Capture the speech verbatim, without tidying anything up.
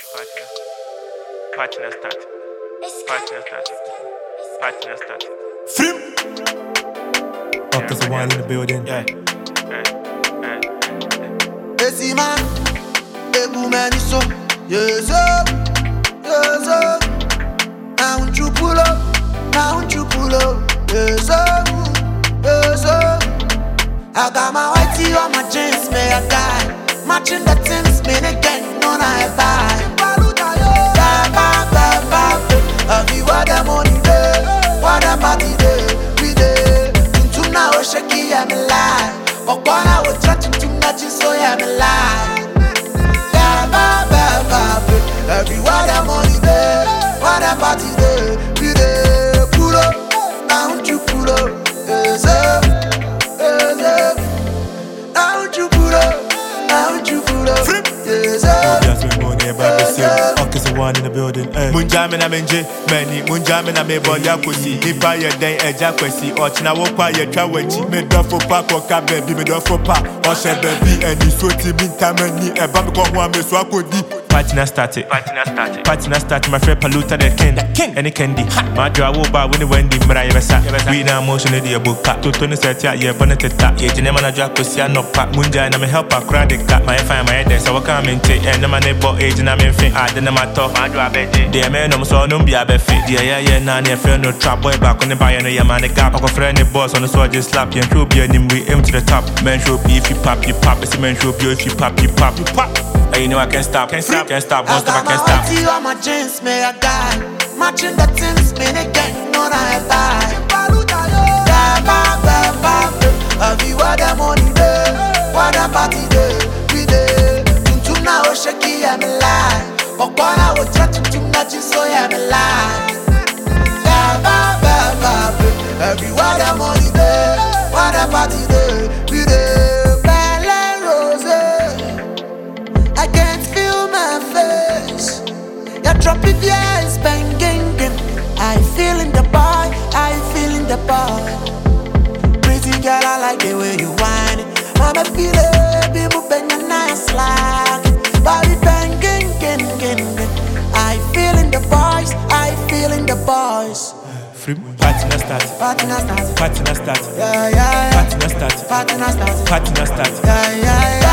Party na start. Party na start. Party na start. Frim. Up to the one in the building. Yeah. Esi man, ebu mani so, yes sir, yes sir. Now you pull up, now you pull up, yes sir, yes sir. I got my white tee on my jeans, may I die. Matching the things, me again, no I buy. Every what the money day, what the party day, we day. Tuntum na o shaki I'm alive. Okwana o touching too much so I'm alive. Yeah, ba ba ba. Every what the money day, what the party day, we day. Pull up, now you pull up, yes sir, yes sir. Now you pull up, now you pull up, yes sir. Up to the one in the building. Munjame na menje, many munjame na me boya kosi. Nipa ye den eja kwesi. Ochina wokwa ye twa wachi. Me dofo pa koka baby, me dofo pa. Oshe baby, and you so ti mintamani. Eba me kwa huwa me so akodi. Party na started. Party na started. Party na started. My friend Paluta the king. The king. Any candy. My draw wo ba when the Wendy mra yebesa. We na motion the boka. To to set ya ye boneteta. Ye jene mana draw kosi anopa. Munja na me help a crowd the cat. My fine my head so waka mente. And na mane bo age na me fin. I didn't matter. My draw beje. The man no so no be a befe. The yeah yeah na ne friend no trap boy back on the buy no ya man the gap. I friend the boss on the so just slap you and show be him we aim to the top. Man show be if you pop you pop. It's man show be if you pop you pop you pop. And you know I can't stop, can't stop, can't stop, won't stop, I can't stop. I got my white tee on my jeans, may I die. Matching the things, me again, no I buy. Yeah, ba ba ba. Every what the money day, what the party day, we day. Tuntum na o shaki I'm alive. Okwana o touching too much so I'm alive. Yeah, ba ba ba. Every what the money day, what the party day, we day. I can't feel my face. Your dropping yeah is banging. I feeling the boy, I feeling the boy. Pretty girl, I like the way you whine. Mama feel it, people bang a nice like. Body banging, I feeling the boys, I feeling the boys. Party na start. Party na start. Party na start. Yeah, yeah, yeah. Party na start. Party na start. Party na start. Yeah, yeah, yeah.